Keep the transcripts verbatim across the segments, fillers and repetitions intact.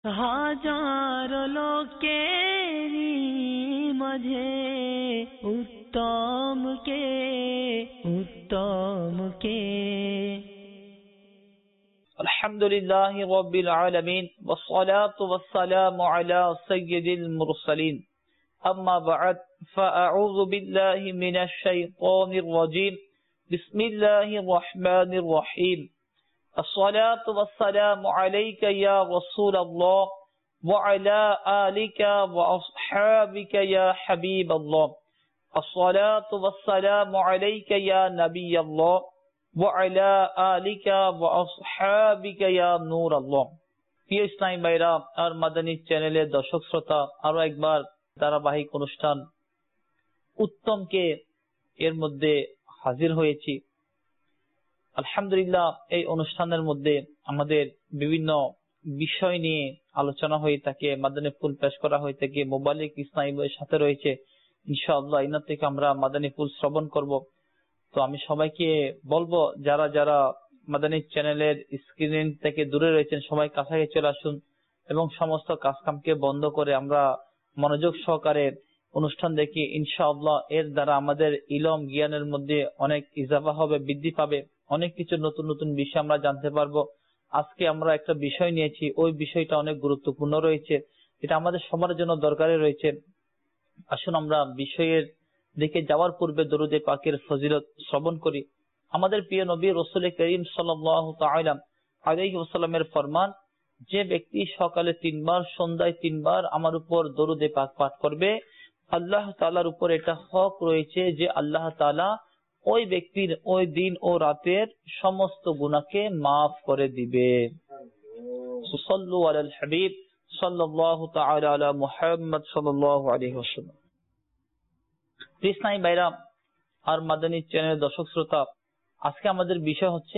হাজার লোকেরই মাঝে উত্তম কে, উত্তম কে। আলহামদুলিল্লাহি রাব্বিল আলামিন ওয়াসসালাতু ওয়াসসালামু আলা সাইয়্যিদিল মুরসালিন। আম্মা বা'দ, ফাআউযু বিল্লাহি মিনাশ শাইতানির রাজীম। বিসমিল্লাহির রাহমানির রাহিম। الصلاة والسلام عليك يا رسول الله وعلى آلك وأصحابك يا حبيب الله. الصلاة والسلام عليك يا نبي الله وعلى آلك وأصحابك يا نور الله. প্রিয় ইসলামী ভাইরা আর মাদানী চ্যানেলের দর্শক শ্রোতা, আরো একবার ধারাবাহিক অনুষ্ঠান উত্তমকে এর মধ্যে হাজির হয়েছি। আলহামদুলিল্লাহ, এই অনুষ্ঠানের মধ্যে আমাদের বিভিন্ন বিষয় নিয়ে আলোচনা হয়ে থাকে, মাদানী ফুল পেশ করা হয়ে থাকে। মোবালিক ইসলামী বইয়ের সাথে রয়েছে, ইনশাআল্লাহ ইনার থেকে আমরা মাদানী ফুল শ্রবণ করব। তো আমি সবাইকে বলবো, যারা যারা মাদানী চ্যানেলের স্ক্রিন থেকে দূরে রয়েছেন, সবাই কাছাকাছি চলে আসুন এবং সমস্ত কাজকামকে বন্ধ করে আমরা মনোযোগ সহকারে অনুষ্ঠান দেখি। ইনশাআল্লাহ এর দ্বারা আমাদের ইলম জ্ঞানের মধ্যে অনেক ইজাফা হবে, বৃদ্ধি পাবে। অনেক কিছু নতুন নতুন বিষয় আমরা জানতে পারবো। আজকে আমরা একটা বিষয় নিয়েছি, ওই বিষয়টা অনেক গুরুত্বপূর্ণ রয়েছে, এটা আমাদের সবার জন্য দরকারি রয়েছে। আসুন আমরা বিষয়ের দিকে যাওয়ার পূর্বে দরুদে পাকের ফজিলত শ্রবণ করি। আমাদের প্রিয় নবী রাসূল করিম সাল্লাল্লাহু তাআলা আলাইহি ওয়াসাল্লামের ফরমান, যে ব্যক্তি সকালে তিনবার, সন্ধ্যায় তিনবার আমার উপর দরুদে পাক পাঠ করবে, আল্লাহ তাআলার উপর এটা হক রয়েছে যে আল্লাহ তাআলা ওই ব্যক্তির ওই দিন ও রাতের সমস্ত গুনাহকে মাফ করে দিবে। সাল্লু আলাল হাবিব সাল্লাল্লাহু তাআলা আলা মুহাম্মদ সাল্লাল্লাহু আলাইহি ওয়াসাল্লাম। ইসলামী ভাইরা আর মাদানী চ্যানেলের দর্শক শ্রোতা, আজকে আমাদের বিষয় হচ্ছে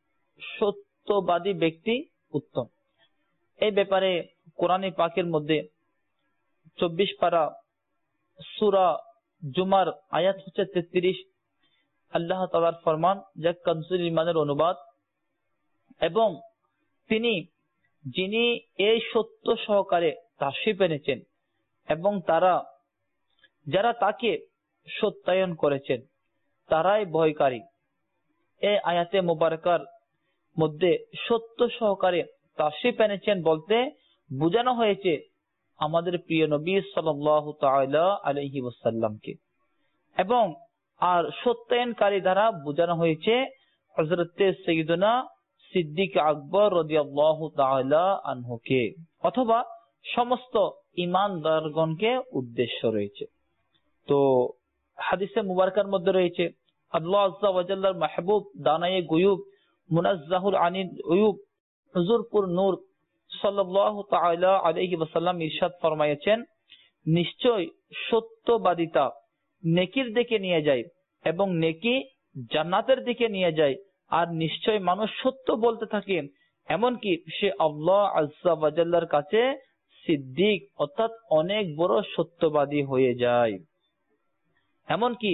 সত্যবাদী ব্যক্তি উত্তম। এই ব্যাপারে কোরআনে পাকের মধ্যে চব্বিশ পারা সূরা জুমার আয়াত হচ্ছে তেত্রিশ। আল্লাহ তাআলার ফরমান, যা কানজুল ঈমানের অনুবাদ, এবং তিনি যিনি এই সত্য সহকারে তাশরিফ এনেছেন এবং তারা যারা তাকে সত্যায়ন করেছেন তারাই ভয়কারী। এই আয়াতে মুবারকার মধ্যে সত্য সহকারে তাশরিফ এনেছেন বলতে বোঝানো হয়েছে আমাদের প্রিয় নবী সাল্লাল্লাহু তাআলা আলাইহি ওয়াসাল্লামকে, এবং আর সত্যায়নকারী দ্বারা বোঝানো হয়েছে হযরত সাইয়্যিদুনা সিদ্দিক আকবর রাদিয়াল্লাহু তাআলা আনহুকে, অথবা সমস্ত ঈমানদারগণকে উদ্দেশ্য রয়েছে। তো হাদিসে মুবারকার মধ্যে রয়েছে, আল্লাহ আযজা ওয়া জাল্লার মাহবুব দানায়ে গুয়ুব মুনাজ্জাহুল আনিল উয়ুব হুজুরপুর নূর সাল্লাল্লাহু তাআলা আলাইহি ওয়াসাল্লাম ইরশাদ ফরমায়েছেন, নিশ্চয় সত্যবাদিতা নেকির দিকে নিয়ে যায় এবং নেকি জান্নাতের দিকে নিয়ে যায়, আর নিশ্চয় মানুষ সত্য বলতে থাকে এমনকি সে আল্লাহ আযজা ওয়া জাল্লার কাছে সিদ্দিক অর্থাৎ অনেক বড় সত্যবাদী হয়ে যায়। এমনকি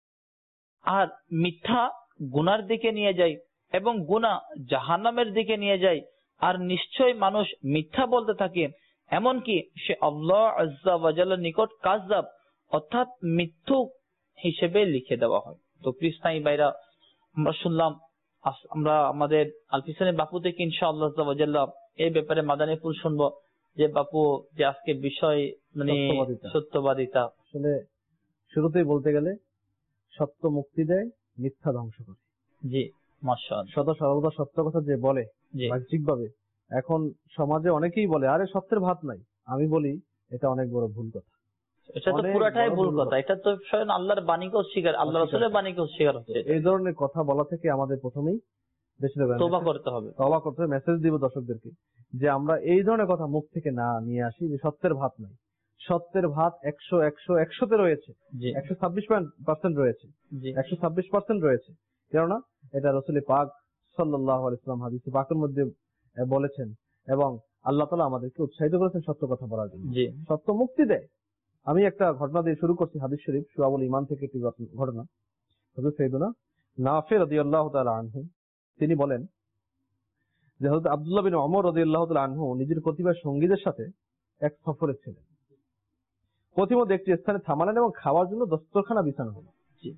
আর মিথ্যা গুনার দিকে নিয়ে যায় এবং গুনাহ জাহান্নামের দিকে নিয়ে যায়, আর নিশ্চয় মানুষ মিথ্যা বলতে থাকে এমনকি সে আল্লাহ আযজা ওয়া জাল্লার নিকট কাযযাব অর্থাৎ মিথ্যুক হিসেবে লিখে দেওয়া হয়। তো ইসলামী ভাইরা, আমরা শুনলাম, আমরা আমাদের আলফিসানের বাপু থেকে ইনশাআল্লাহ আযজা ওয়া জাল্লাহ এই ব্যাপারে মাদানী ফুল শুনবো, যে বাপু যে আজকে বিষয় মানে সত্যবাদিতা। আসলে শুরুতেই বলতে গেলে সত্য মুক্তি দেয়, মিথ্যা ধ্বংস করে। জি মাশাআল্লাহ। সদা সর্বদা সত্য কথা যে বলে বাহ্যিক ভাবে, এখন সমাজে অনেকেই বলে আরে সত্যের ভাত নাই, আমি বলি এটা অনেক বড় ভুল কথা। এটা তো পুরোটাই ভুল কথা, এটা তো স্বয়ং আল্লাহর বাণীকে অস্বীকার, আল্লাহ রাসূলের বাণীকে অস্বীকার হচ্ছে। এই ধরনের কথা বলা থেকে আমাদের প্রথমেই তওবা করতে হবে, তওবা করতে হবে। মেসেজ দিব দর্শকদেরকে যে আমরা এই ধরনের কথা মুখ থেকে না নিয়ে আসি যে সত্যের ভাত নাই। সত্যের ভাত একশো একশো একশোতে রয়েছে, একশো ছাব্বিশ পার্সেন্ট রয়েছে, একশো ছাব্বিশ পার্সেন্ট রয়েছে। কেননা এটা রাসূল পাক সাল্লাল্লাহু আলাইহি ওয়াসাল্লাম হাদিসে পাকের মধ্যে বলেছেন, এবং আল্লাহ তাআলা আমাদেরকে উৎসাহিত করেছেন সত্য কথা বলার জন্য। সত্য মুক্তি দেয়। আমি একটা ঘটনা দিয়ে শুরু করছি, হাদিস শরীফ শুআবুল ঈমান থেকে একটি ঘটনা। হযরত সাইয়্যিদুনা নাফি রাদিয়াল্লাহু তাআলা আনহু তিনি বলেন, যে হযরত আব্দুল্লাহ বিন ওমর রাদিয়াল্লাহু তাআলা আনহু নিজের কতিপয় সঙ্গীদের সাথে এক সফরে ছিলেন। পথিমধ্যে একটি স্থানে থামালেন এবং খাওয়ার জন্য দস্তরখানা বিছানো হলো।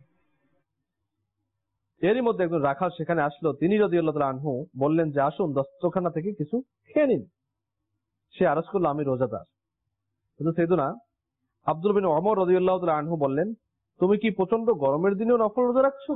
এরই মধ্যে একজন রাখাল সেখানে আসলো। তিনি রাদিয়াল্লাহু তাআলা আনহু বললেন যে আসুন দস্তরখানা থেকে কিছু খেয়ে নিন। সে আরজ করলো আমি রোজাদার। কিন্তু সাইয়েদনা আব্দুল বিন ওমর রাদিয়াল্লাহু তাআলা আনহু বললেন তুমি কি প্রচন্ড গরমের দিনেও নফল রোজা রাখছো?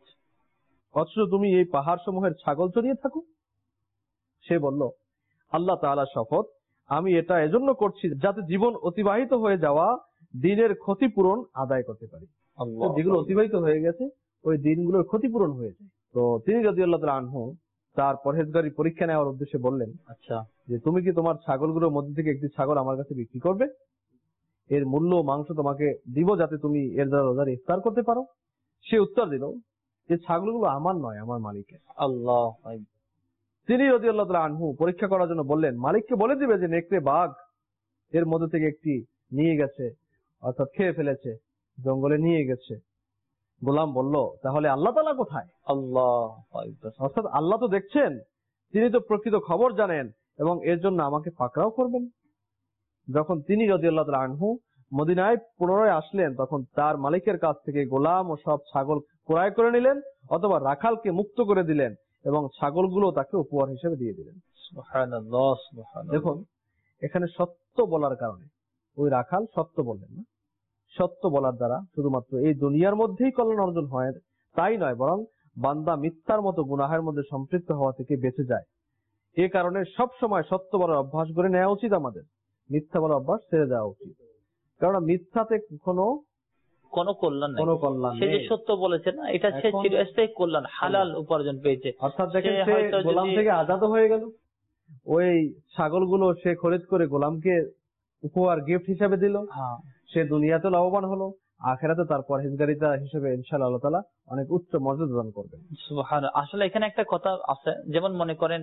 অথচ তুমি এই পাহাড় সমূহের ছাগল চড়িয়ে থাকো। সে বলল আল্লাহ তাআলা শপথ আমি এটা এজন্য করছি যাতে জীবন অতিবাহিত হয়ে যাওয়া দিনের ক্ষতিপূরণ আদায় করতে পারি। যেগুলো অতিবাহিত হয়ে গেছে ওই দিনগুলোর ক্ষতিপূরণ হয়ে যায়। তো তিনি রাদিয়াল্লাহু তাআলা আনহু তার পরহেজগারি পরীক্ষা নেওয়ার উদ্দেশ্যে বললেন আচ্ছা যে তুমি কি তোমার ছাগলগুলোর মধ্যে থেকে একটি ছাগল আমার কাছে বিক্রি করবে? এর মূল্য মাংস তোমাকে দিব যাতে তুমি এর দ্বারা রোজার ইফতার করতে পারো। সে উত্তর দিল যে ছাগলগুলো আমার নয়, আমার মালিকের। আল্লাহ। তিনি রাদিয়াল্লাহু তাআলা আনহু পরীক্ষা করার জন্য বললেন মালিককে বলে দিবে যে নেকড়ে বাঘ এর মধ্যে থেকে একটি নিয়ে গেছে, অর্থাৎ খেয়ে ফেলেছে, জঙ্গলে নিয়ে গেছে। গোলাম বলল তাহলে আল্লাহ তাআলা কোথায়? আল্লাহ। অর্থাৎ আল্লাহ তো দেখছেন, তিনি তো প্রকৃত খবর জানেন এবং এর জন্য আমাকে পাকড়াও করবেন। যখন তিনি রাদিয়াল্লাহু তাআলা আনহু মদিনায় পুনরায় আসলেন তখন তার মালিকের কাছ থেকে গোলাম ও সব ছাগল ক্রয় করে নিলেন অথবা রাখালকে মুক্ত করে দিলেন এবং ছাগলগুলো তাকে উপহার হিসেবে দিয়ে দিলেন। সুবহানাল্লাহ, সুবহানাল্লাহ। দেখুন এখানে সত্য বলার কারণে ওই রাখাল সত্য বললেন না। সত্য বলার দ্বারা শুধুমাত্র এই দুনিয়ার মধ্যেই কল্যাণ অর্জন হয় তাই নয়, বরং বান্দা মিথ্যার মতো গুনাহের মধ্যে সম্পৃক্ত হওয়া থেকে বেঁচে যায়। এ কারণে সব সময় সত্য বলার অভ্যাস করে নেওয়া উচিত, আমাদের মিথ্যা বলার অভ্যাস ছেড়ে দেওয়া উচিত। কারণ মিথ্যাতে কোনো কোনো কল্যাণ নেই। কোনো কল্যাণ সে যে সত্য বলেছে না, এটা সে চিরস্থায়ী কল্যাণ হালাল উপার্জন পেয়েছে। অর্থাৎ দেখেন সে গোলাম থেকে আজাদ হয়ে গেল। ওই ছাগলগুলো সে খরিদ করে গোলামকে উপহার গিফট হিসেবে দিল। সে দুনিয়াতে লাভবান হলো, আখিরাতে তার পরহেজগারিতা হিসেবে ইনশাআল্লাহ আল্লাহ তাআলা অনেক উচ্চ মর্যাদা দান করবেন। সুবহানাল্লাহ। আসলে এখানে একটা কথা আছে, যেমন মনে করেন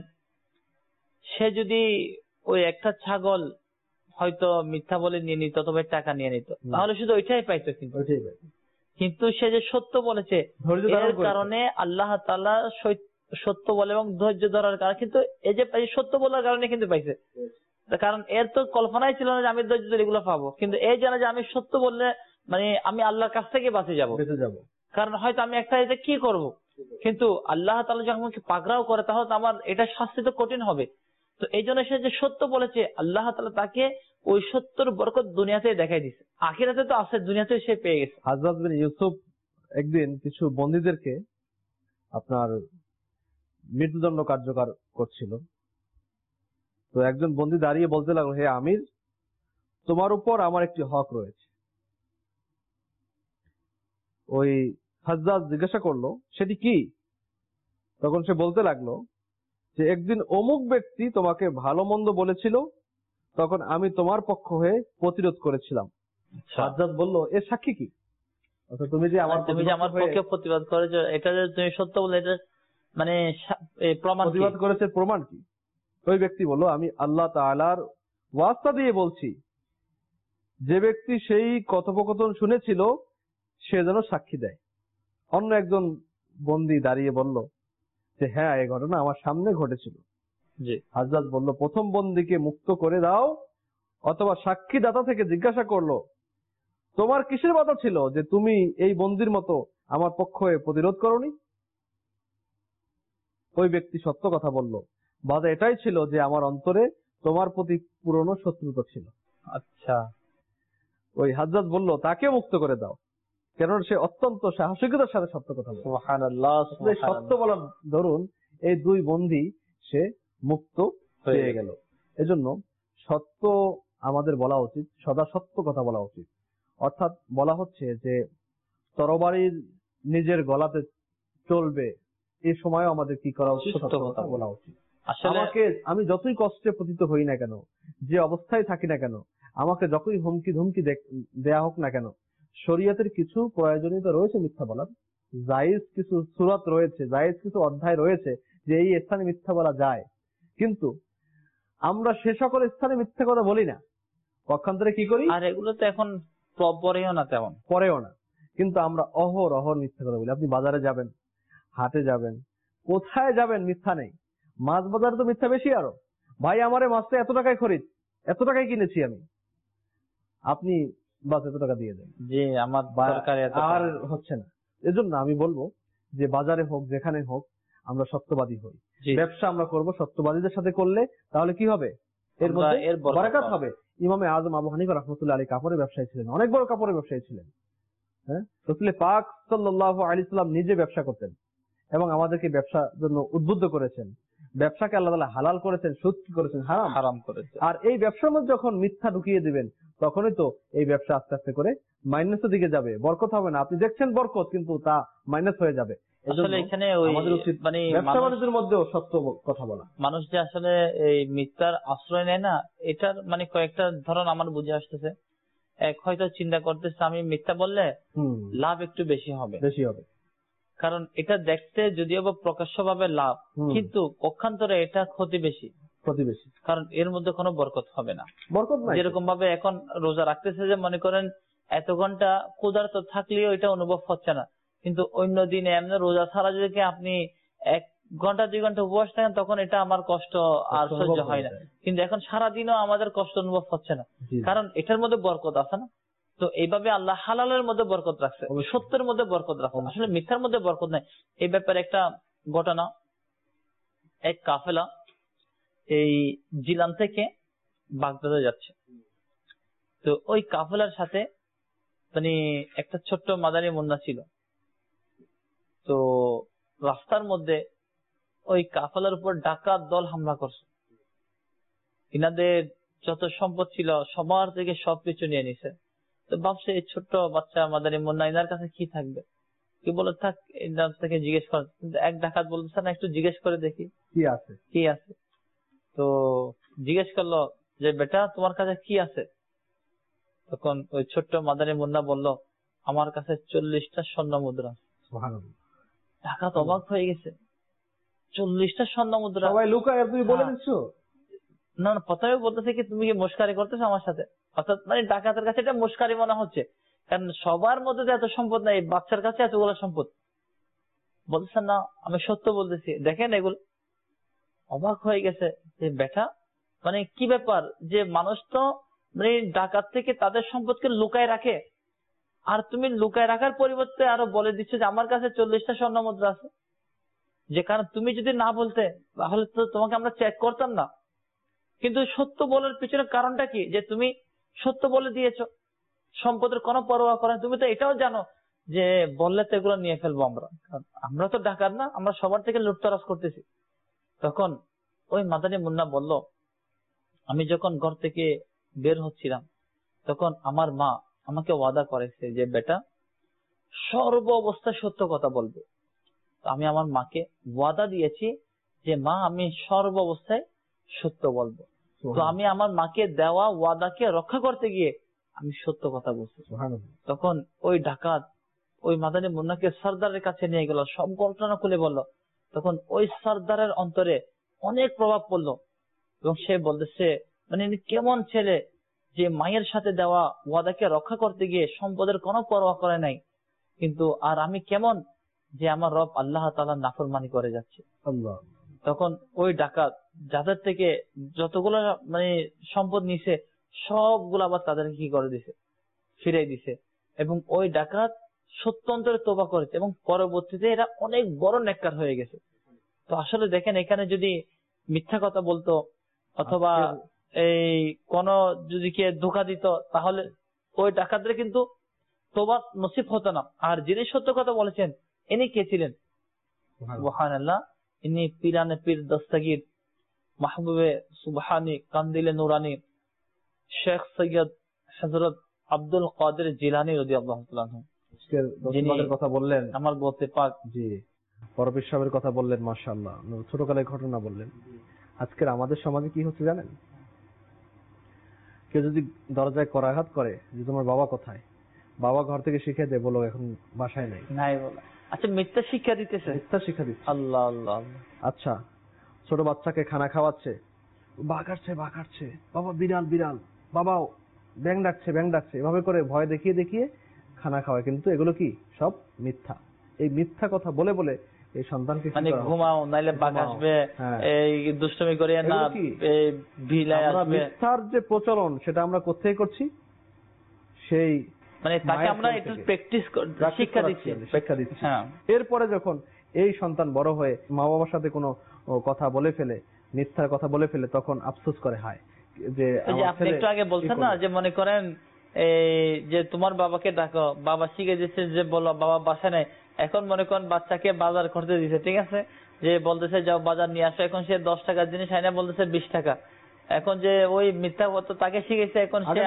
সে যদি ওই একটা ছাগল হয়তো মিথ্যা বলে নিয়ে নিত অথবা টাকা নিয়ে নিত তাহলে শুধু ওইটাই পাইতো, কিন্তু কিন্তু সে যে সত্য বলেছে এর কারণে আল্লাহ তাআলা সত্য বলে এবং ধৈর্য ধরার কারণে কিন্তু এই যে সত্য বলার কারণে কিন্তু পাইছে। কারণ এর তো কল্পনাই ছিল না যে আমি ধৈর্য ধরে এগুলো পাবো, কিন্তু এই জানা যে আমি সত্য বললে মানে আমি আল্লাহর কাছ থেকে বাঁচে যাবো। কারণ হয়তো আমি একটা এটা কি করব, কিন্তু আল্লাহ তাআলা যখন আমাকে পাকড়াও করে তাহলে তো আমার এটা শাস্তি তো কঠিন হবে। তো এই জন্য সে যে সত্য বলেছে আল্লাহ তাআলা তাকে ওই সত্যর বরকত দুনিয়াতে দেখাই দিছে, আখিরাতে তো আছে, দুনিয়াতে সে পেয়ে গেছে। হযরত বিন ইউসুফ একদিন কিছু বন্দীদেরকে আপনার মৃত্যুদণ্ড কার্যকর করছিল। তো একজন বন্দী দাঁড়িয়ে বলতে লাগলো হে আমির, তোমার উপর আমার একটি হক রয়েছে। ওই হাজ্জাজ জিজ্ঞাসা করলো সেটি কি? তখন সে বলতে লাগলো যে একদিন অমুক ব্যক্তি তোমাকে ভালো মন্দ বলেছিল, তখন আমি তোমার পক্ষ হয়ে প্রতিরোধ করেছিলাম। হাজ্জাজ বলল এর সাক্ষী কি? অর্থাৎ তুমি যে আমার তুমি যে আমার পক্ষে প্রতিবাদ করেছো, এটা যে তুমি সত্য বলে এটা মানে প্রমাণ প্রতিবাদ করেছে, প্রমাণ কি? ওই ব্যক্তি বলল আমি আল্লাহ তাআলার ওয়াস্তা দিয়ে বলছি যে ব্যক্তি সেই কথোপকথন শুনেছিল সে যেন সাক্ষী দেয়। অন্য একজন বন্দী দাঁড়িয়ে বলল যে হ্যাঁ এই ঘটনা আমার সামনে ঘটেছিল। জি। হাজ্জাজ বলল প্রথম বন্দীকে মুক্ত করে দাও, অথবা সাক্ষীদাতা থেকে জিজ্ঞাসা করলো তোমার কিসের বাধা ছিল যে তুমি এই বন্দীর মতো আমার পক্ষ হয়ে প্রতিরোধ করনি? ওই ব্যক্তি সত্য কথা বলল, বাধা এটাই ছিল যে আমার অন্তরে তোমার প্রতি পুরনো শত্রুতা ছিল। আচ্ছা। ওই হাজ্জাজ বলল তাকে মুক্ত করে দাও, কেননা সে অত্যন্ত সাহসিকতার সাথে সত্য কথা বলে। সুবহানাল্লাহ। সত্য বলার ধরুন এই দুই বন্দী সে মুক্ত হয়ে গেল। এজন্য সত্য আমাদের বলা উচিত, সদা সত্য কথা বলা উচিত। অর্থাৎ বলা হচ্ছে যে তরবারির নিজের গলাতে চলবে, এই সময় আমাদের কি করা উচিত? সত্য কথা বলা উচিত। আমাকে আমি যতই কষ্টে পতিত হই না কেন, যে অবস্থায় থাকি না কেন, আমাকে যতই হুমকি ধুমকি দেয়া হোক না কেন, শরীয়তের কিছু প্রয়োজনীয়তা রয়েছে মিথ্যা বলার, জায়েজ কিছু সূরাত রয়েছে, জায়েজ কিছু অধ্যায় রয়েছে যে এই স্থানে মিথ্যা বলা যায়। কিন্তু আমরা সে সকল স্থানে মিথ্যা কথা বলি না, পক্ষান্তরে কি করি? আর এগুলো তো এখন পরেও না, তেমন পরেও না, কিন্তু আমরা অহর অহর মিথ্যা কথা বলি। আপনি বাজারে যাবেন, হাটে যাবেন, কোথায় যাবেন মিথ্যা নেই। মাছ বাজারে তো মিথ্যা বেশি আরো। ভাই আমারে মাছটা এত টাকায় খরিদ, এত টাকায় কিনেছি আমি, আপনি বাস এত টাকা দিয়ে দেন, জি আমার তরকারি এত আর হচ্ছে না। এজন্য আমি বলবো যে বাজারে হোক যেখানে হোক আমরা সত্যবাদী হই। ব্যবসা আমরা করব সত্যবাদীদের সাথে করলে, তাহলে কি হবে? এর মধ্যে বারাকাত হবে। ইমামে আজম আবু হানিফা রাহমাতুল্লাহ আলাইহি কাপড়ের ব্যবসায়ী ছিলেন, অনেক বড় কাপড়ের ব্যবসায়ী ছিলেন। হ্যাঁ, রাসূল পাক সাল্লাল্লাহু আলাইহি ওয়াসাল্লাম নিজে ব্যবসা করতেন এবং আমাদেরকে ব্যবসার জন্য উদ্বুদ্ধ করেছেন। ব্যবসাকে আল্লাহ তাআলা হালাল করেছেন, সুদ কি করেছেন? হারাম হারাম করেছেন। আর এই ব্যবসার মধ্যে যখন মিথ্যা ঢুকিয়ে দিবেন, তখনই তো এই ব্যবসা আস্তে আস্তে করে মাইনাসের দিকে যাবে, বরকত হবে না। আপনি দেখছেন বরকত, কিন্তু তা মাইনাস হয়ে যাবে। আসলে এখানে আমাদের উচিত মানে ব্যবসা বাণিজ্যের মধ্যেও সত্য কথা বলা। মানুষ যে আসলে এই মিথ্যার আশ্রয় নেয় না, এটার মানে কয়েকটা ধরন আমার বুঝে আসতেছে। এক, হয়তো চিন্তা করতেছে আমি মিথ্যা বললে লাভ একটু বেশি হবে বেশি হবে কারণ এটা দেখতে যদিও বা প্রকাশ্য ভাবে লাভ, কিন্তু পক্ষান্তরে এটা ক্ষতি বেশি ক্ষতি বেশি কারণ এর মধ্যে কোনো বরকত হবে না। বরকত নাই। যেরকম ভাবে এখন রোজা রাখতেছে, যে মনে করেন এত ঘন্টা ক্ষুধার্ত থাকলেও এটা অনুভব হচ্ছে না, কিন্তু অন্য দিনে এমনি রোজা ছাড়া যদি আপনি এক ঘন্টা দুই ঘন্টা উপবাস থাকেন, তখন এটা আমার কষ্ট আর সহ্য হয় না। কিন্তু এখন সারাদিনও আমাদের কষ্ট অনুভব হচ্ছে না, কারণ এটার মধ্যে বরকত আছে না। তো এইভাবে আল্লাহ হালালের মধ্যে বরকত রাখছে, সত্যের মধ্যে বরকত রাখছে, আসলে মিথ্যার মধ্যে বরকত নাই। এই ব্যাপারে একটা ঘটনা, এক কাফেলা এই জিলান থেকে বাগদাদে যাচ্ছে। তো ওই কাফেলার সাথে মানে একটা ছোট্ট মাদানী মুন্না ছিল। তো রাস্তার মধ্যে ওই কাফেলার উপর ডাকাত দল হামলা করছে, ইনাদের যত সম্পদ ছিল সবার থেকে সবকিছু নিয়ে নিছে। তো ভাবছে এই ছোট্ট বাচ্চা মাদানী মুন্না, ইনার কাছে কি থাকবে, কি বলে থাক, ইনার থেকে জিজ্ঞেস কর। কিন্তু এক ডাকাত বলতেছে না, একটু জিজ্ঞেস করে দেখি কি আছে কি আছে। তো জিজ্ঞেস করলো যে বেটা তোমার কাছে কি আছে। তখন ওই ছোট্ট মাদানী মুন্না বলল আমার কাছে চল্লিশটা স্বর্ণ মুদ্রা। ডাকাত অবাক হয়ে গেছে, চল্লিশটা স্বর্ণ মুদ্রা সবাই লুকায়, তুমি বলে দিচ্ছ? না না, প্রথমে বলতেছে কি তুমি কি মস্কারি করতেছো আমার সাথে, অর্থাৎ মানে ডাকাতের কাছে এটা মস্কারি মনে হচ্ছে, কারণ সবার মধ্যে এত সম্পদ নাই, বাচ্চার কাছে এতগুলো সম্পদ। বলতেছেন না আমি সত্য বলতেছি, দেখেন এগুলো। অবাক হয়ে গেছে যে বেটা মানে কি ব্যাপার, যে মানুষ তো মানে ডাকাত থেকে তাদের সম্পদকে লুকায় রাখে, আর তুমি লুকায় রাখার পরিবর্তে আরো বলে দিচ্ছ যে আমার কাছে চল্লিশটা স্বর্ণ মুদ্রা আছে। যে কারণ তুমি যদি না বলতে তাহলে তো তোমাকে আমরা চেক করতাম না। কিন্তু সত্য বলার পিছনে কারণটা কি, যে তুমি সত্য বলে দিয়েছো, সম্পদের কোনো পরোয়া করে। তুমি তো এটাও জানো যে বললে তো এগুলো নিয়ে ফেলবো আমরা, আমরা তো ডাকাত না, আমরা সবার থেকে লুটতরাজ করতেছি। তখন ওই মাদানী মুন্না বলল আমি যখন ঘর থেকে বের হচ্ছিলাম, তখন আমার মা আমাকে ওয়াদা করেছে যে বেটা সর্ব অবস্থায় সত্য কথা বলবে। আমি আমার মাকে ওয়াদা দিয়েছি যে মা আমি সর্ব অবস্থায় সত্য বলবো। তো আমি আমার মাকে দেওয়া ওয়াদাকে রক্ষা করতে গিয়ে আমি সত্য কথা বলছি। তখন ওই ডাকাত ওই মাদানী মুন্নাকে সর্দারের কাছে নিয়ে গেল, সব ঘটনা খুলে বলল। তখন ওই সর্দারের অন্তরে অনেক প্রভাব পড়লো এবং সে বলতেছে মানে কেমন ছেলে যে মায়ের সাথে দেওয়া ওয়াদাকে রক্ষা করতে গিয়ে সম্পদের কোনো পরোয়া করে নাই, কিন্তু আর আমি কেমন যে আমার রব আল্লাহ তাআলার নাফরমানি করে যাচ্ছে। তখন ওই ডাকাত যাদের থেকে যতগুলো মানে সম্পদ নিছে সবগুলো আবার তাদেরকে কি করে দিছে, ফিরে দিছে। এবং ওই ডাকাত সত্যন্তরে তওবা করেছে এবং পরবর্তীতে এরা অনেক বড় নেককার হয়ে গেছে। তো আসলে দেখেন এখানে যদি মিথ্যা কথা বলতো অথবা এই কোন যদি কে ধোঁকা দিত, তাহলে ওই ডাকাতদের কিন্তু তওবা নসিব হতো না। আর যিনি সত্য কথা বলেছেন ইনি কে ছিলেন? সুবহানাল্লাহ, ইনি পীরানে পীর দস্তগীর মাহবুবে সুবহানী কান্দিলে নুরানি শেখ সৈয়দ হযরত আব্দুল কাদের জিলানী রাদিয়াল্লাহু তাআলা আনহু। আজকের দশবারের কথা বললেন, আমার বলতে পাক জি পরবীর সাহেবের কথা বললেন, মাশাআল্লাহ ছোটকালের ঘটনা বললেন। আজকের আমাদের সমাজে কি হচ্ছে জানেন? কেউ যদি দরজায় করাঘাত করে যে তোমার বাবা কোথায়, বাবা ঘর থেকে শিখে দেয়, বলো এখন বাসায় নাই নাই বলা। আচ্ছা মিথ্যা শিক্ষা দিতেছে, মিথ্যা শিক্ষা দিচ্ছে। আল্লাহ আল্লাহ। আচ্ছা ছোট বাচ্চাকে খানা খাওয়াচ্ছে, বাঘাচ্ছে বাঘাচ্ছে, বাবা বিড়াল বিড়াল, বাবাও ব্যাং ডাকছে ব্যাং ডাকছে, এভাবে করে ভয় দেখিয়ে দেখিয়ে খানা খাওয়ায়। কিন্তু এগুলো কি সব মিথ্যা। এই মিথ্যা কথা বলে বলে এই সন্তানকে মানে ঘুমাও নাইলে বাঘ আসবে, এই দুষ্টমি করে না এই ভিলায় আসবে। মিথ্যার যে প্রচলন সেটা আমরা কোথায় করছি? সেই মানে তাকে আমরা একটু প্র্যাকটিস শিক্ষা দিচ্ছি শিক্ষা দিচ্ছি হ্যাঁ। এরপরে যখন এই সন্তান বড় হয়ে মা বাবার সাথে কোনো কথা বলে ফেলে, মিথ্যার কথা বলে ফেলে, তখন আফসোস করে হায় যে আপনি একটু আগে বলছেন না যে মনে করেন এই যে তোমার বাবাকে ডাকো, বাবা শিখে দিচ্ছে যে বলো বাবা বাসায় নেই, এখন মনে করেন বাচ্চাকে বাজার করতে দিছে, ঠিক আছে, যে বলতেছে যাও বাজার নিয়ে আসো, এখন সে দশ টাকার জিনিস আইনা বলতেছে বিশ টাকা। এখন যে ওই মিথ্যা কথা তাকে শিখেছে, এখন সে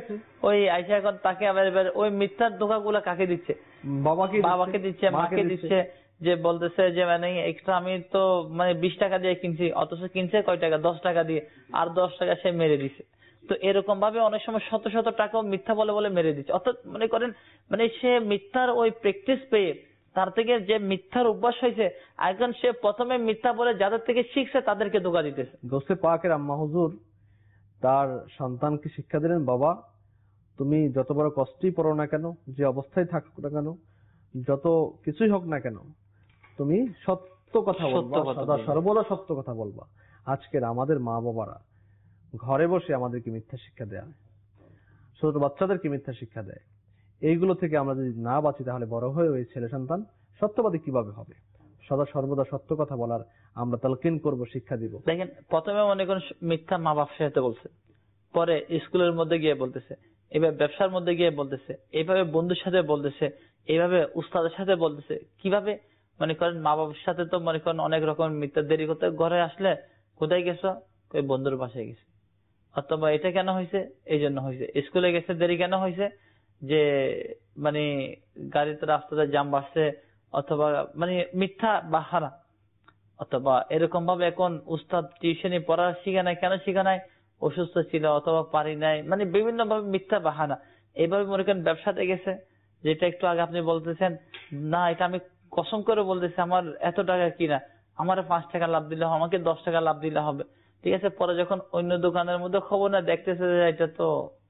ওই আইসা এখন তাকে আবার ওই মিথ্যার ধোঁকাগুলা কাকে দিচ্ছে? বাবাকে বাবাকে দিচ্ছে, মাকে দিচ্ছে, যে বলতেছে যে মানে এক্সট্রা আমি তো মানে বিশ টাকা দিয়ে কিনছি, অথচ কিনছে কয় টাকা? দশ টাকা দিয়ে, আর দশ টাকা সে মেরে দিছে। তো এরকম ভাবে অনেক সময় শত শত টাকাও মিথ্যা বলে বলে মেরে দিচ্ছে। অর্থাৎ মনে করেন মানে সে মিথ্যার ওই প্র্যাকটিস পেয়ে তার থেকে যে মিথ্যার অভ্যাস হয়েছে, এখন সে প্রথমে মিথ্যা বলে যাদের থেকে শিখছে তাদেরকে ধোঁকা দিতেছে। গোসে পাকের আম্মা হুজুর তার সন্তানকে শিক্ষা দিলেন, বাবা তুমি যত বড় কষ্টই পড়ো না কেন, যে অবস্থায় থাকুক না কেন, যত কিছুই হোক না কেন, তুমি সত্য কথা বলবা, সদা সর্বদা সত্য কথা বলবা। আজকের আমাদের মা বাবারা ঘরে বসে আমাদেরকে মিথ্যা শিক্ষা দেয়, ছোট বাচ্চাদেরকে মিথ্যা শিক্ষা দেয়। এইগুলো থেকে আমরা যদি না বাঁচি তাহলে বড় হয়ে ওই ছেলে সন্তান সত্যবাদী কিভাবে হবে? সদা সর্বদা সত্য কথা বলার আমরা তালকিন করব, শিক্ষা দিব। দেখেন প্রথমে মনে করেন মিথ্যা মা বাপ সাথে বলছে, পরে স্কুলের মধ্যে গিয়ে বলতেছে, এভাবে ব্যবসার মধ্যে গিয়ে বলতেছে, এইভাবে বন্ধুর সাথে বলতেছে, এইভাবে উস্তাদের সাথে বলতেছে। কিভাবে? মনে করেন মা বাবার সাথে তো মনে করেন অনেক রকম মিথ্যা, দেরি করতে ঘরে আসলে কোথায় গেছো? ওই বন্ধুর বাসায় গেছে, অথবা এটা কেন হয়েছে, এই জন্য হয়েছে। স্কুলে গেছে দেরি কেন হয়েছে? যে মানে গাড়িতে রাস্তাতে জাম বাড়ছে, অথবা মানে মিথ্যা বাহানা। অথবা এরকম ভাবে এখন উস্তাদ টিউশনি পড়া শিখে নাই, কেন শিখে নাই? অসুস্থ ছিল অথবা পারি নাই, মানে বিভিন্ন ভাবে মিথ্যা বাহানা। এইভাবে মনে করেন ব্যবসাতে গেছে, যেটা একটু আগে আপনি বলতেছেন না এটা আমি কসম করে বলতেছি আমার এত টাকা কিনা, আমার পাঁচ টাকা লাভ দিলে হবে, আমাকে দশ টাকা লাভ দিলে হবে, ঠিক আছে। পরে যখন অন্য দোকানের মধ্যে খবর না দেখতেছে যে এটা তো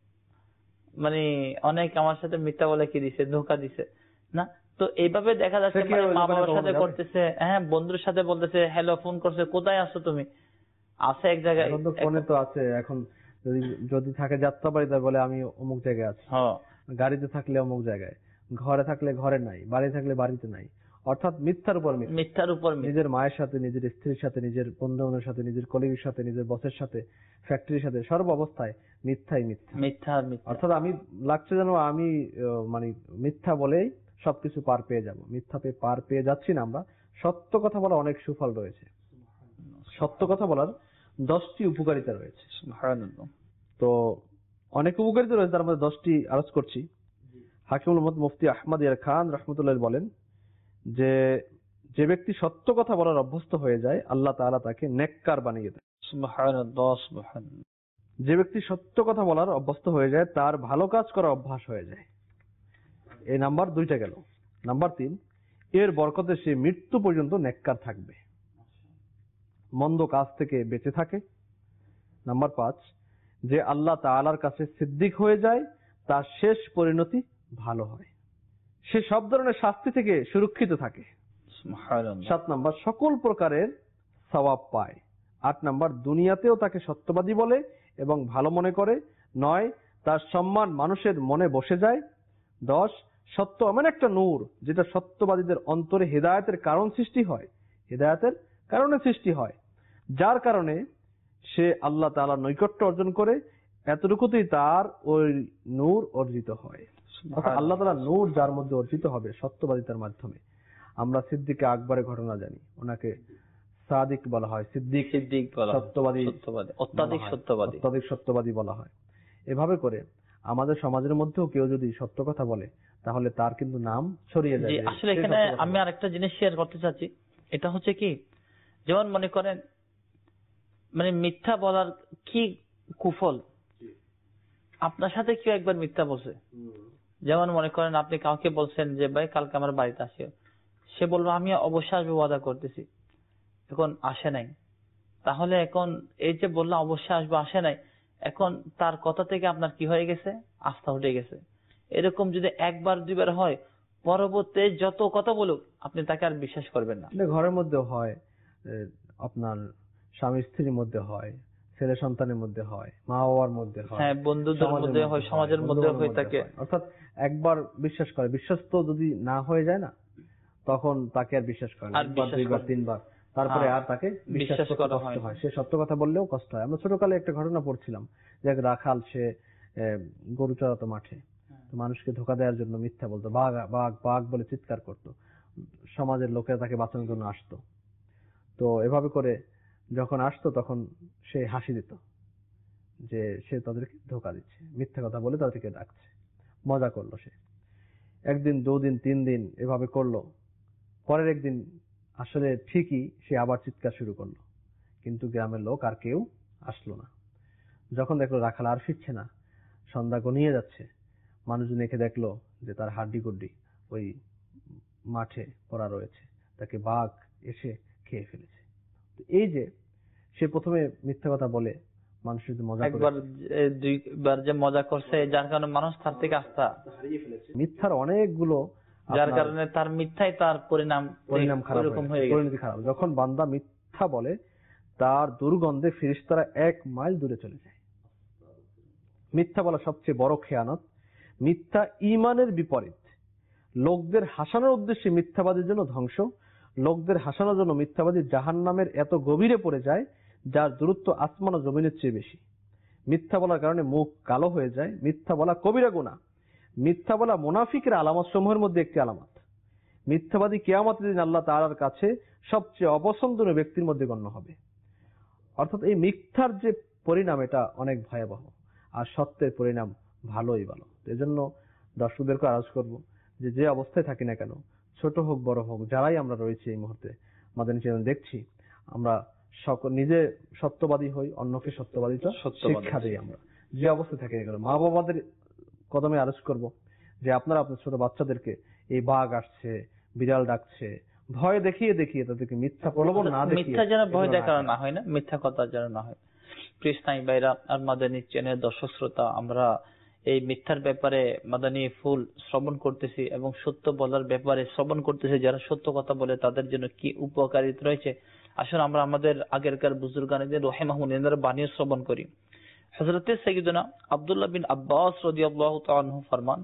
মানে অনেক আমার সাথে মিথ্যা বলে কি দিছে, ধোঁকা দিছে না। তো এইভাবে দেখা যাচ্ছে মা বাবার সাথে করতেছে, হ্যাঁ বন্ধুর সাথে বলতেছে, হ্যালো ফোন করছে, কোথায় আছো তুমি? আছে এক জায়গায়, ফোনে তো আছে। এখন যদি যদি থাকে যাত্রাবাড়িতে বলে আমি অমুক জায়গায় আছি, গাড়িতে থাকলে অমুক জায়গায়, ঘরে থাকলে ঘরে নাই, বাড়ি থাকলে বাড়িতে নাই। অর্থাৎ মিথ্যার উপর মিথ্যার উপর নিজের মায়ের সাথে, নিজের স্ত্রীর সাথে, নিজের বন্ধু বান্ধবের সাথে, নিজের কলিগের সাথে, নিজের বসের সাথে, ফ্যাক্টরির সাথে, সর্ব অবস্থায় মিথ্যাই মিথ্যা মিথ্যা মিথ্যা। অর্থাৎ আমি লাগছে যেন আমি মানে মিথ্যা বলেই সবকিছু পার পেয়ে যাব। মিথ্যা পেয়ে পার পেয়ে যাচ্ছি না আমরা। সত্য কথা বলা অনেক সুফল রয়েছে, সত্য কথা বলার দশটি উপকারিতা রয়েছে। তো অনেক উপকারিতা রয়েছে, তার মধ্যে দশটি আলোচ করছি। হাকিমুল উম্মত মুফতি আহমদ ইয়ার খান রহমতুল্লাহ বলেন যে যে ব্যক্তি সত্য কথা বলার অভ্যস্ত হয়ে যায় আল্লাহ তাআলা তাকে নেককার বানিয়ে দেয়। যে ব্যক্তি সত্য কথা বলার অভ্যস্ত হয়ে যায় তার ভালো কাজ করার অভ্যাস হয়ে যায়। এই নাম্বার দুইটা গেল। নাম্বার তিন, এর বরকতে সে মৃত্যু পর্যন্ত নেককার থাকবে, মন্দ কাজ থেকে বেঁচে থাকে। নাম্বার পাঁচ, যে আল্লাহ তাআলার কাছে সিদ্দিক হয়ে যায় তার শেষ পরিণতি ভালো হয়, সে সব ধরনের শাস্তি থেকে সুরক্ষিত থাকে। সাত নাম্বার, সকল প্রকারের সওয়াব পায়। আট নাম্বার, দুনিয়াতেও তাকে সত্যবাদী বলে এবং ভালো মনে করে। নয়, তার সম্মান মানুষের মনে বসে যায়। দশ, সত্য এমন একটা নূর যেটা সত্যবাদীদের অন্তরে হেদায়েতের কারণ সৃষ্টি হয়, হেদায়েতের কারণে সৃষ্টি হয়, যার কারণে সে আল্লাহ তাআলার নৈকট্য অর্জন করে। এতটুকুতেই তার ওই নূর অর্জিত হয়। আল্লাহ তাআলার নূর যার মধ্যে অর্জিত হবে সত্যবাদিতার মাধ্যমে। আমরা সিদ্দিক আকবরের ঘটনা জানি, ওনাকে সাদিক বলা হয়, সিদ্দিক সিদ্দিক বলা হয়, সত্যবাদী, অত্যাধিক সত্যবাদী, অত্যাধিক সত্যবাদী বলা হয়। এভাবে করে আমাদের সমাজের মধ্যেও কেউ যদি সত্য কথা বলে তাহলে তার কিন্তু নাম ছড়িয়ে যায়। আসলে এখানে আমি আরেকটা জিনিস শেয়ার করতে চাচ্ছি, এটা হচ্ছে কি, যেমন মনে করেন মানে মিথ্যা বলার কি কুফল। আপনার সাথে কেউ একবার মিথ্যা বলছে, যেমন মনে করেন আপনি কাউকে বলছেন যে ভাই কালকে আমার বাড়িতে আসিও, সে বলবো আমি অবশ্যই আসবো, ওয়াদা করতেছি, এখন আসে নাই। তাহলে এখন এই যে বললাম অবশ্যই আসবো, আসে নাই, এখন তার কথা থেকে আপনার কি হয়ে গেছে, আস্থা উঠে গেছে। এরকম যদি একবার দুইবার হয়, পরবর্তী যত কথা বলুক আপনি তাকে আর বিশ্বাস করবেন না। ঘরের মধ্যে হয়, আপনার স্বামী স্ত্রীর মধ্যে হয়, ছেলে সন্তানের মধ্যে হয়, মা বাবার মধ্যে হয়, হ্যাঁ বন্ধুদের মধ্যে হয়, সমাজের মধ্যে হয়ে থাকে। অর্থাৎ একবার বিশ্বাস করে, বিশ্বাস তো যদি না হয়ে যায় না তখন তাকে আর বিশ্বাস করে না, একবার দুইবার তিনবার, তারপরে আর তাকে বিশ্বাস করা হয়। সে সত্য কথা বললেও কষ্ট হয়। আমরা ছোটকালে একটা ঘটনা পড়ছিলাম যে এক রাখাল, সে গরু চড়াতো মাঠে, মানুষকে ধোকা দেওয়ার জন্য মিথ্যা বলতো, বাঘ বাঘ বাঘ বলে চিৎকার করতো, সমাজের লোকেরা তাকে বাঁচানোর জন্য আসতো। তো এভাবে করে যখন আসতো তখন সে হাসি দিত যে সে তাদেরকে ধোকা দিচ্ছে, মিথ্যা কথা বলে তাদেরকে ডাকছে, মজা করলো। সে একদিন, দুদিন, তিন দিন এভাবে করলো। পরের একদিন আসলে ঠিকই সে আবার চিৎকার শুরু করলো, কিন্তু গ্রামের লোক আর কেউ আসলো না। যখন দেখলো রাখাল আর ফিরছে না, সন্ধ্যা ঘনিয়ে যাচ্ছে, মানুষজন এসে দেখলো যে তার হাড্ডি গুড্ডি ওই মাঠে পড়া রয়েছে, তাকে বাঘ এসে খেয়ে ফেলেছে। এই যে সে প্রথমে মিথ্যা কথা বলে মানুষের মজা করে, একবার দুইবার যে মজা করছে, যার কারণে মানুষ তার থেকে আস্থা হারিয়ে ফেলেছে। মিথ্যার অনেকগুলো, যার কারণে তার মিথ্যাই তার পরিণাম পরিণাম খারাপ হয়ে গেছে। খারাপ যখন বান্দা মিথ্যা বলে তার দুর্গন্ধে ফেরেশতারা এক মাইল দূরে চলে যায়। মিথ্যা বলা সবচেয়ে বড় খেয়ানত। মিথ্যা ঈমানের বিপরীত। লোকদের হাসানোর উদ্দেশ্যে মিথ্যাবাদীর জন্য ধ্বংস। লোকদের হাসানোর জন্য মিথ্যাবাদী জাহান্নামের এত গভীরে পড়ে যায় যার দূরত্ব আসমান ও জমিনের চেয়ে বেশি। মিথ্যা বলার কারণে মুখ কালো হয়ে যায়। মিথ্যা বলা কবিরা গুনাহ। মিথ্যা বলা মুনাফিকের আলামত সমূহের মধ্যে একটি আলামত। মিথ্যাবাদী কিয়ামতের দিন আল্লাহ তাআলার কাছে সবচেয়ে অপছন্দনীয় ব্যক্তির মধ্যে গণ্য হবে। অর্থাৎ এই মিথ্যার যে পরিণাম এটা অনেক ভয়াবহ, আর সত্যের পরিণাম ভালোই ভালো। এজন্য দর্শকদেরকে আরজ করব যে যে অবস্থায় থাকি না কেন, ছোট হোক বড় হোক, যারাই আমরা রয়েছি এই মুহূর্তে মাদানী চ্যানেল দেখছি, আমরা সকল নিজে সত্যবাদী হই, অন্যকে সত্যবাদীটা শিক্ষা দিই। আমরা যে অবস্থায় থাকি না কেন, মা বাবাদের কদমে আরজ করব যে আপনারা আপনার ছোট বাচ্চাদেরকে এই বাঘ আসছে, বিড়াল ডাকছে, ভয় দেখিয়ে দেখিয়ে তাদেরকে মিথ্যা প্রলোভন না দেখিয়ে, মিথ্যা যেন ভয় দেখানো না হয়, না মিথ্যা কথা যেন না হয়। প্রিয় স্নায়ী ভাইরা আর মাদানী চ্যানেল দর্শক শ্রোতা, আমরা এই মিথ্যার ব্যাপারে মাদানী ফুল শ্রবণ করতেছি এবং সত্য বলার ব্যাপারে শ্রবণ করতেছি। যারা সত্য কথা বলে তাদের জন্য কি উপকারিতা রয়েছে, আসলে আমরা আমাদের আগেরকার বুজুর্গানদের রাহিমাহুল্লাহর বাণী শ্রবণ করি। হযরতে সাইয়্যিদনা আব্দুল্লাহ বিন আব্বাস রাদিয়াল্লাহু তাআলা আনহু ফরমান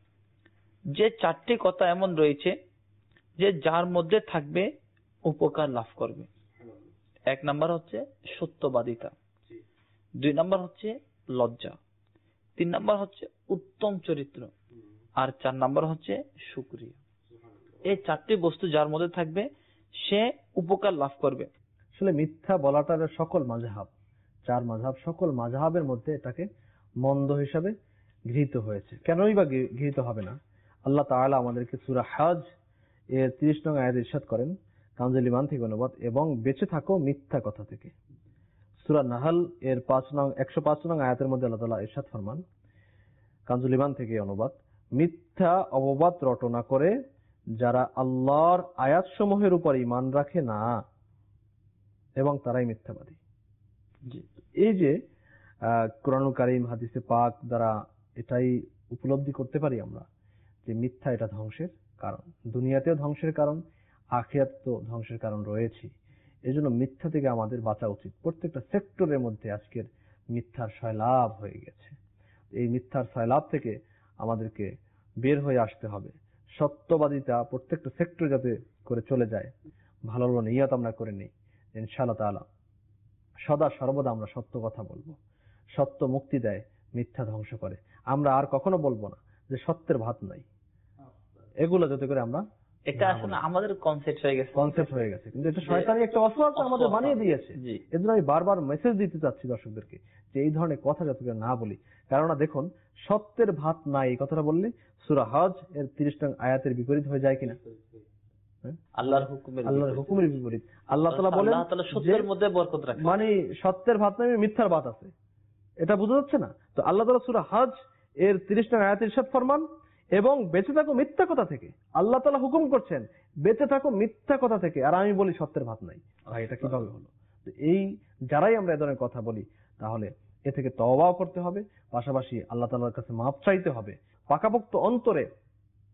যে চারটি কথা এমন রয়েছে যে যার মধ্যে থাকবে উপকার লাভ করবে। এক নাম্বার হচ্ছে সত্যবাদিতা, দুই নাম্বার হচ্ছে লজ্জা, তিন নাম্বার হচ্ছে উত্তম চরিত্র, আর চার নাম্বার হচ্ছে শুকরিয়া। এই চারটি বস্তু যার মধ্যে থাকবে সে উপকার লাভ করবে। আসলে মিথ্যা বলাটার সকল মাযহাব, চার মাযহাব, সকল মাযহাবের মধ্যে এটাকে মন্দ হিসাবে গৃহীত হয়েছে। কেনই বা গৃহীত হবে না? আল্লাহ তাআলা আমাদেরকে সূরা হজ এর ত্রিশ নং আয়াতে ইরশাদ করেন, কানজুল ঈমান থেকে অনুবাদ, এবং বেঁচে থাকো মিথ্যা কথা থেকে। সূরা নাহল এর পাঁচ নং একশো পাঁচ নং আয়াতের মধ্যে আল্লাহ তাআলা ইরশাদ ফরমান, কানজুল ঈমান থেকে অনুবাদ, মিথ্যা অপবাদ রটনা করে যারা আল্লাহর আয়াতসমূহের উপর ঈমান রাখে না এবং তারাই মিথ্যাবাদী। এই যে কোরআনুল কারীম, হাদিসে পাক দ্বারা এটাই উপলব্ধি করতে পারি আমরা যে মিথ্যা এটা ধ্বংসের কারণ, দুনিয়াতেও ধ্বংসের কারণ, আখিরাতেও ধ্বংসের কারণ রয়েছে। এজন্য মিথ্যা থেকে আমাদের বাঁচা উচিত। প্রত্যেকটা সেক্টরের মধ্যে আজকের মিথ্যার সয়লাভ হয়ে গেছে। এই মিথ্যার সয়লাভ থেকে আমাদেরকে বের হয়ে আসতে হবে। সত্যবাদিতা প্রত্যেকটা সেক্টরে যাতে করে চলে যায়, ভালো ভালো নিয়ত আমরা করে নিই, ইনশাআল্লাহ তাআলা সদা সর্বদা আমরা সত্য কথা বলবো। সত্য মুক্তি দেয়, মিথ্যা ধ্বংস করে। আমরা আর কখনো বলবো না যে সত্যের ভাত নাই। এগুলো যাতে করে আমরা, এটা আসলে আমাদের কনসেপ্ট হয়ে গেছে, কনসেপ্ট হয়ে গেছে, কিন্তু এটা শয়তানি একটা ওয়াসওয়াসা আমাদের বানিয়ে দিয়েছে। এজন্য আমি বারবার মেসেজ দিতে চাচ্ছি দর্শকদেরকে যে এই ধরনের কথা যাতে করে না বলি। কেননা দেখুন, সত্যের ভাত নাই এই কথাটা বললে সূরা হজ এর ত্রিশ নং আয়াতের বিপরীত হয়ে যায় কিনা? আল্লাহর হুকুমের আল্লাহর হুকুমের বিপরীত। আল্লাহ তাআলা বলেন আল্লাহ তাআলা সত্যের মধ্যে বরকত রাখে, মানে সত্যের ভাত নাই, মিথ্যার ভাত আছে, এটা বোঝা যাচ্ছে না? তো আল্লাহ তাআলা সূরা হজ এর ত্রিশ নং আয়াতে ইরশাদ ফরমান, এবং বেঁচে থাকো মিথ্যা কথা থেকে। আল্লাহ তাআলা হুকুম করছেন বেঁচে থাকো মিথ্যা কথা থেকে, আর আমি বলি সত্যের ভাত নাই। ভাই, এটা কিভাবে হলো? এই যারাই আমরা এ ধরনের কথা বলি, তাহলে এ থেকে তওবাও করতে হবে, পাশাপাশি আল্লাহ তাআলার কাছে মাফ চাইতে হবে। পাকাপোক্ত অন্তরে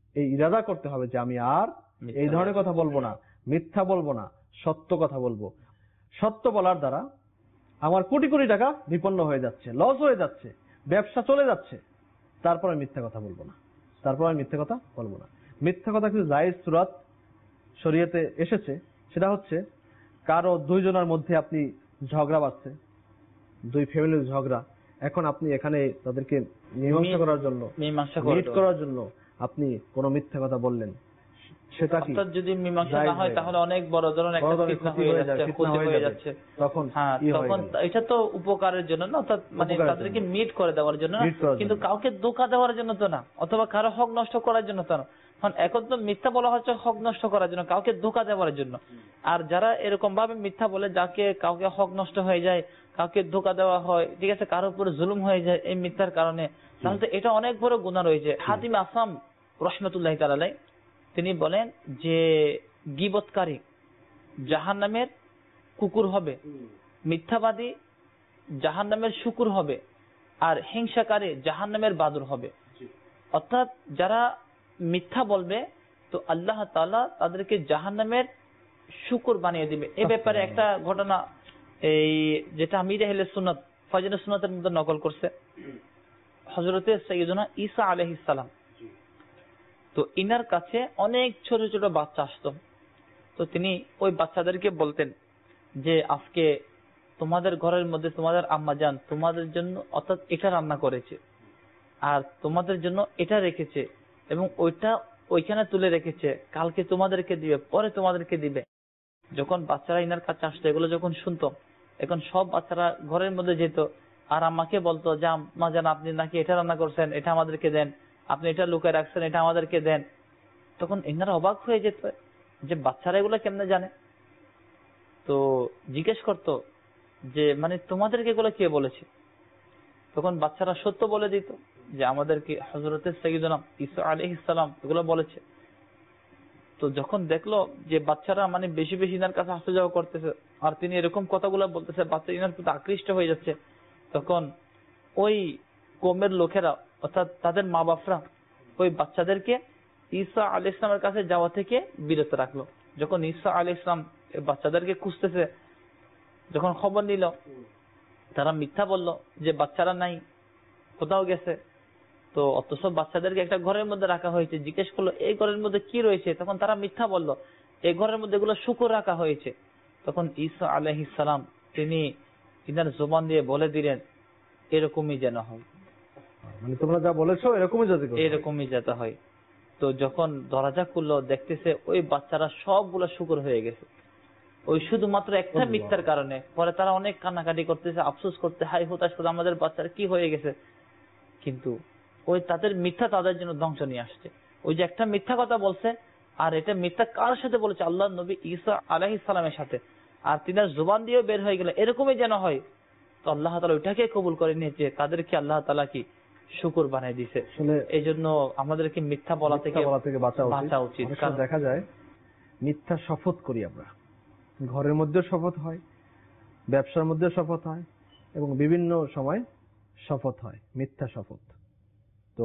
এই ইরাদা করতে হবে যে আমি আর এই ধরনের কথা বলবো না, মিথ্যা বলবো না, সত্য কথা বলবো। সত্য বলার দ্বারা আমার কোটি কোটি টাকা বিপন্ন হয়ে যাচ্ছে, লস হয়ে যাচ্ছে, ব্যবসা চলে যাচ্ছে, তারপর আমি মিথ্যা কথা বলবো না, তারপর আমি মিথ্যা কথা বলবো না। মিথ্যা কথা কিছু জায়েজ সুরাত শরীয়তে এসেছে, সেটা হচ্ছে কারো দুইজনের মধ্যে আপনি ঝগড়া বাঁধছে, দুই ফ্যামিলির ঝগড়া, এখন আপনি এখানে তাদেরকে মীমাংসা করার জন্য মিট করার জন্য আপনি কোনো মিথ্যা কথা বললেন, সেটা কি যদি মীমাংসা না হয় তাহলে অনেক বড় ধরনের একটা ফিতনা হয়ে যাচ্ছে, ক্ষতি হয়ে যাচ্ছে। তখন হ্যাঁ তখন এটা তো উপকারের জন্য না, অর্থাৎ মানে তাদেরকে মিট করে দেওয়ার জন্য, কিন্তু কাউকে ধোঁকা দেওয়ার জন্য তো না, অথবা কারো হক নষ্ট করার জন্য তো না। এখন তো মিথ্যা বলা হচ্ছে হক নষ্ট করার জন্য, কাউকে ধোঁকা দেওয়ার জন্য। আর যারা এরকম ভাবে মিথ্যা বলে, যাকে কাউকে হক নষ্ট হয়ে যায়, কাউকে ধোঁকা দেওয়া হয়, ঠিক আছে, কারোর উপরে জুলুম হয়ে যায় এই মিথ্যার কারণে, তাহলে তো এটা অনেক বড় গুনাহ রয়েছে। হাতিম আসাম রাহমাতুল্লাহি তাআলা আলাইহি তিনি বলেন যে গীবতকারী জাহান্নামের কুকুর হবে, মিথ্যাবাদী জাহান্নামের শুকুর হবে, আর হিংসাকারী জাহান্নামের বাদুর হবে। অর্থাৎ যারা মিথ্যা বলবে তো আল্লাহ তাআলা তাদেরকে জাহান্নামের শুকুর বানিয়ে দিবে। এই ব্যাপারে একটা ঘটনা, এই যেটা আমির আহলে সুন্নাত ফজর সুন্নাতের মধ্যে নকল করছে হযরতে সাইয়্যিদুনা ঈসা আলাইহিস সালাম। তো ইনার কাছে অনেক ছোট ছোট বাচ্চা আসতো, তো তিনি ওই বাচ্চাদেরকে বলতেন যে আজকে তোমাদের ঘরের মধ্যে তোমাদের আম্মাজান তোমাদের জন্য অর্থাৎ এটা রান্না করেছে, আর তোমাদের জন্য এটা রেখেছে, এবং ওইটা ওইখানে তুলে রেখেছে, কালকে তোমাদেরকে দিবে, পরে তোমাদেরকে দিবে। যখন বাচ্চারা ইনার কাছে আসতো, এগুলো যখন শুনতো, এখন সব বাচ্চারা ঘরের মধ্যে যেত আর আম্মাকে বলতো যে আম্মা জান আপনি নাকি এটা রান্না করছেন, এটা আমাদেরকে দেন, আপনি এটা লুকিয়ে রাখছেন, এটা আমাদেরকে দেন। তখন ইনারা অবাক হয়ে যেত যে বাচ্চারা এগুলো কেমনে জানে। তো জিজ্ঞেস করতো যে মানে তোমাদেরকে এগুলো কে বলেছে? তখন বাচ্চারা সত্য বলে দিত যে আমাদেরকে হযরতে সাইয়্যিদুনা ঈসা আলাইহিস সালাম এগুলো বলেছে। তো যখন দেখলো যে বাচ্চারা মানে বেশি বেশি ইনার কাছে আসা যাওয়া করতেছে, আর তিনি এরকম কথাগুলো বলতেছে, বাচ্চা ইনার প্রতি আকৃষ্ট হয়ে যাচ্ছে, তখন ওই কওমের লোকেরা অর্থাৎ তাদের মা বাপরা ওই বাচ্চাদেরকে ঈসা আলাইহিস সালামের কাছে যাওয়া থেকে বিরত রাখলো। যখন ঈসা আলাইহিস সালাম বাচ্চাদেরকে খুঁজতেছে, যখন খবর নিল, তারা মিথ্যা বলল যে বাচ্চারা নাই, কোথাও গেছে। তো অথচ বাচ্চাদেরকে একটা ঘরের মধ্যে রাখা হয়েছে, জিজ্ঞেস করলো এই ঘরের মধ্যে কি রয়েছে, তখন তারা মিথ্যা বলল এই ঘরের মধ্যে এগুলো শুকর রাখা হয়েছে। তখন ঈসা আলাইহিস সালাম তিনি তিনার জবান দিয়ে বলে দিলেন এরকমই যেন হয়, মানে তোমরা যা বলেছো এরকমই যাতে এরকমই যেতে হয়। তো যখন দরজা খুললো, দেখতেছে ওই বাচ্চারা সবগুলো শুকর হয়ে গেছে, ওই শুধুমাত্র একটা মিথ্যার কারণে। পরে তারা অনেক কান্নাকাটি করতেছে, আফসোস করতে, হাই হতাশ করে আমাদের বাচ্চারা কি হয়ে গেছে। কিন্তু ওই তাদের মিথ্যা তাদের জন্য ধ্বংস নিয়ে আসছে। ওই যে একটা মিথ্যা কথা বলছে, আর এটা মিথ্যা কার সাথে বলেছে? আল্লাহর নবী ঈসা আলাইহিস সালামের সাথে, আর তিনার জবান দিয়েও বের হয়ে গেল এরকমই যেন হয়। তো আল্লাহ তাআলা ওইটাকে কবুল করে নিয়েছে, তাদেরকে আল্লাহ তাআলা কি শুকর বানিয়ে দিয়েছে। এই জন্য আমাদেরকে মিথ্যা বলা থেকে বাঁচা উচিত। দেখা যায় মিথ্যা শপথ করি আমরা, ঘরের মধ্যে শপথ হয়, ব্যবসার মধ্যে শপথ হয়, এবং বিভিন্ন সময় শপথ হয়, মিথ্যা শপথ। তো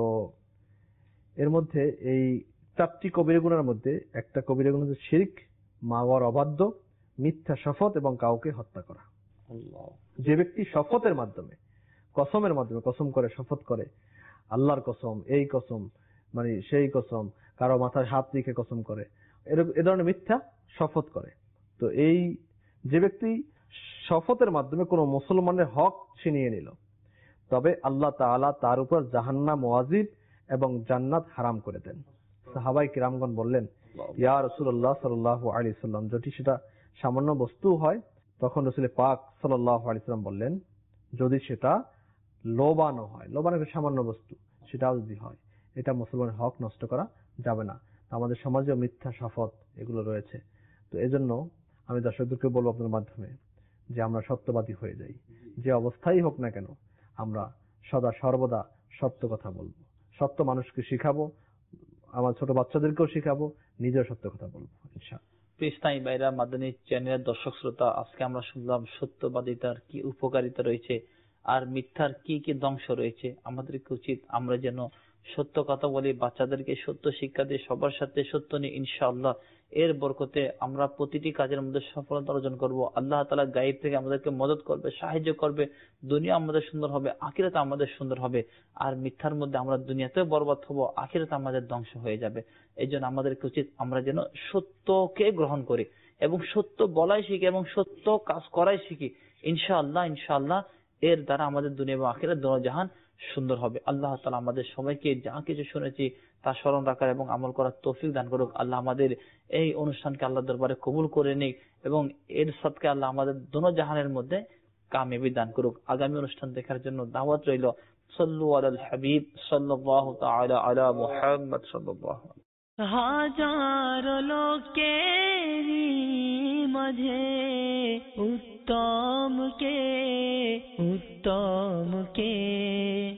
এর মধ্যে এই চারটি কবিরা গুনাহের মধ্যে একটা কবিরা গুনাহ হচ্ছে শিরক, মা বাবার অবাধ্য, মিথ্যা শপথ এবং কাউকে হত্যা করা। যে ব্যক্তি শপথের মাধ্যমে, কসমের মাধ্যমে কসম করে, শপথ করে, আল্লাহর কসম, এই কসম, মানে সেই কসম, কারো মাথায় হাত রেখে কসম করে, এ ধরনের মিথ্যা শপথ করে, তো এই যে ব্যক্তি শপথের মাধ্যমে কোন মুসলমানের হক ছিনিয়ে নিল, তবে আল্লাহ তাআলা তার উপর জাহান্নাম ওয়াজিব এবং জান্নাত হারাম করে দেন। সাহাবায়ে কিরামগণ বললেন, ইয়া রাসূলুল্লাহ সাল্লাল্লাহু আলাইহি সাল্লাম, যদি সেটা সামান্য বস্তু হয়, তখন রাসূল পাক সাল্লাল্লাহু আলাইহি সাল্লাম বললেন, যদি সেটা লোবানো হয়, লোবানো একটা সামান্য বস্তু, সেটাও যদি হয়, এটা মুসলমানের হক নষ্ট করা যাবে না। আমাদের সমাজে মিথ্যা শপথ এগুলো রয়েছে। তো এজন্য আমি দর্শকদেরকে বলবো আপনার মাধ্যমে যে আমরা সত্যবাদী হয়ে যাই, যে অবস্থায় হোক না কেন আমরা সদা সর্বদা সত্য কথা বলবো, সত্য মানুষকে শিখাবো, আমার ছোট বাচ্চাদেরকেও শিখাবো, নিজের সত্য কথা বলবো ইনশাআল্লাহ। প্রিয় ভাইরা, মাদানী চ্যানেলের দর্শক শ্রোতা, আজকে আমরা শুনলাম সত্যবাদিতার কি উপকারিতা রয়েছে আর মিথ্যার কি কি ধ্বংস রয়েছে। আমাদেরকে উচিত আমরা যেন সত্য কথা বলি, বাচ্চাদেরকে সত্য শিক্ষা দিয়ে সবার সাথে সত্য নিয়ে ইনশাআল্লাহ এর বরকতে আমরা প্রতিটি কাজের মধ্যে সফলতা অর্জন করব। আল্লাহ তাআলা গায়েব থেকে আমাদেরকে মদদ করবে, সাহায্য করবে। দুনিয়া আমাদের সুন্দর হবে, আখিরাত আমাদের সুন্দর হবে। আর মিথ্যার মধ্যে আমরা দুনিয়াতেও বরবাদ হব, আখিরাত আমাদের ধ্বংস হয়ে যাবে। এই জন্য আমাদেরকে উচিত আমরা যেন সত্যকে গ্রহণ করি এবং সত্য বলাই শিখি এবং সত্য কাজ করাই শিখি। ইনশাআল্লাহ ইনশাআল্লাহ এর দ্বারা আমাদের দুনিয়া এবং আখিরাত দুনো জাহান সুন্দর হবে। আল্লাহ তাআলা আমাদের সবাইকে যা কিছু শুনেছি তা স্মরণ রাখার এবং আমল করার তৌফিক দান করুক। আল্লাহ আমাদের এই অনুষ্ঠানকে আল্লাহর দরবারে কবুল করে নিক এবং এর সাথে আল্লাহ আমাদের দুনো জাহানের মধ্যে কামিয়াবি দান করুক। আগামী অনুষ্ঠান দেখার জন্য দাওয়াত রইল। সাল্লু আলাল হাবিব সাল্লাল্লাহু তাআলা আলা মুহাম্মদ সাল্লাল্লাহু হাজারো লোকেরই মাঝে উত্তম কে উত্তম কে